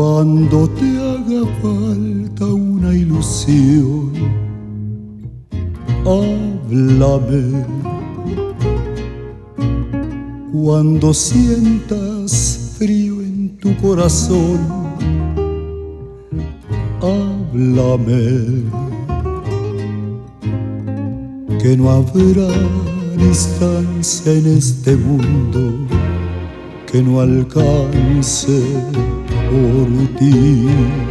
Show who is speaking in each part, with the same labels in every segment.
Speaker 1: Cuando te haga falta una ilusión, háblame. Cuando sientas frío en tu corazón, háblame. Que no habrá distancia en este mundo que no alcance por ti,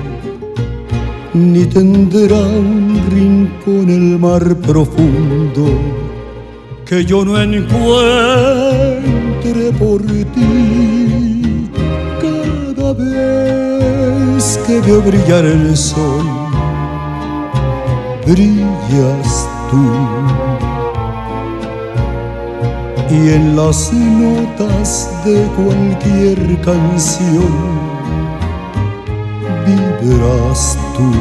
Speaker 1: ni tendrá un rincón el mar profundo que yo no encuentre por ti. Cada vez que veo brillar el sol, brillas tú, y en las notas de cualquier canción vibrás tú.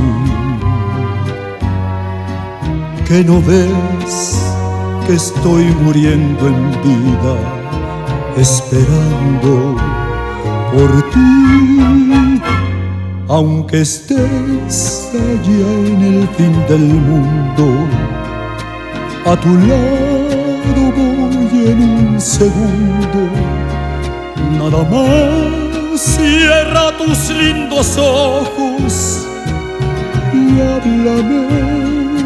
Speaker 1: Que no ves que estoy muriendo en vida, esperando por ti. Aunque estés allá en el fin del mundo, a tu lado voy en un segundo. Nada más cierra tus lindos ojos y háblame.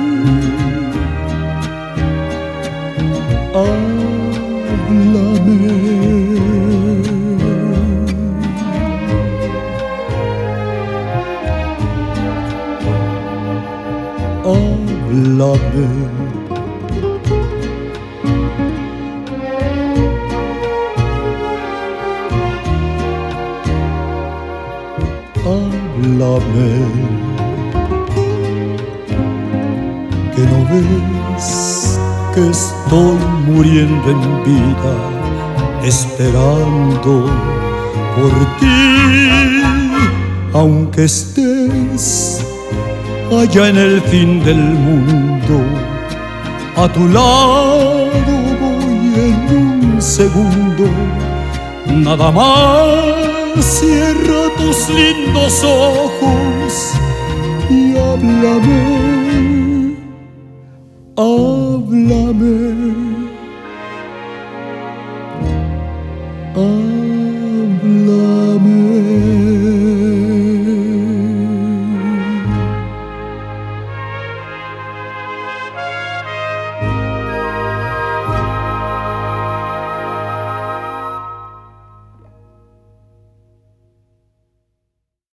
Speaker 1: Háblame. Háblame. Háblame. Que no ves que estoy muriendo en vida, esperando por ti. Aunque estés allá en el fin del mundo, a tu lado voy en un segundo. Nada más cierra tus lindos ojos y háblame. Háblame.